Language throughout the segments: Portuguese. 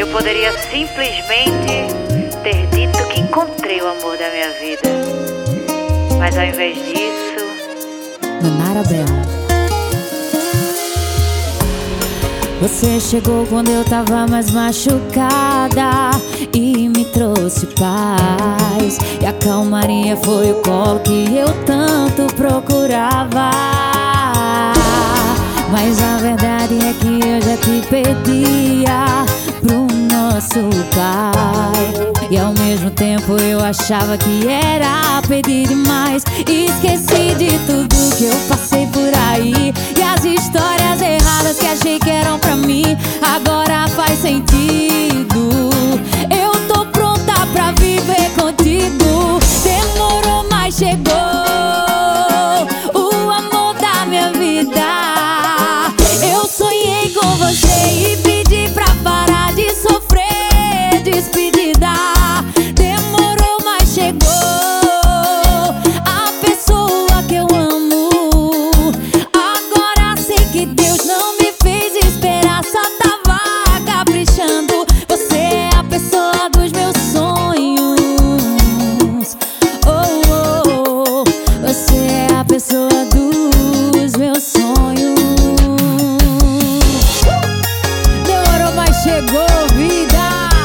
poderia simplesmente ter dito que encontrei o amor da minha vida, mas ao invés disso... Nanara Bela. Você chegou quando eu tava mais machucada e me trouxe paz, e a calmaria foi o colo que eu tanto procurava. Mas a verdade é que eu já te pedia pro nosso pai, e ao mesmo tempo eu achava que era pedir demais. Esqueci de tudo que eu passei por aí, e as histórias erradas que achei que eram pra mim agora faz sentido. Eu tô pronta pra viver contigo. Demorou, mas chegou o amor da minha vida. Eu sonhei com você e pedi pra parar de sofrer despedida. Demorou, mas chegou a pessoa que eu amo. Agora sei que Deus não me fez esperar, só tava caprichando. Você é a pessoa dos meus sonhos. Oh, oh, oh. Você é a pessoa dos meus sonhos. Demorou, mas chegou, vida.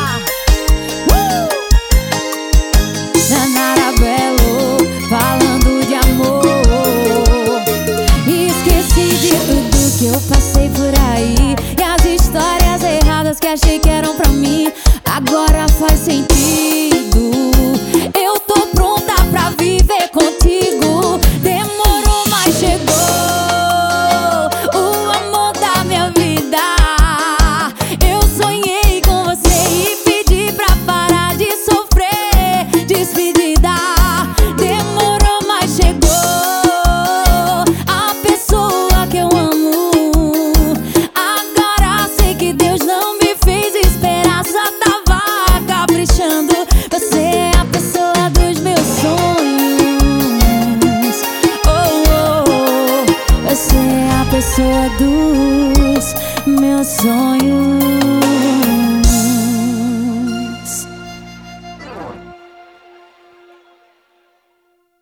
Nanara Bela, falando de amor. Esqueci de tudo que eu passei por aí, e as histórias erradas que achei que eram pra mim agora faz sentido. Eu tô pronta pra viver contigo. Demorou, mas chegou o amor da minha vida. Eu sonhei com você e pedi pra parar de sofrer despedida. Demorou, mas chegou a pessoa que eu amo. Agora sei que Deus não me fez esperar, só tava caprichando. Você é a pessoa dos meus sonhos. Oh, oh, oh. Você é a pessoa dos meus sonhos.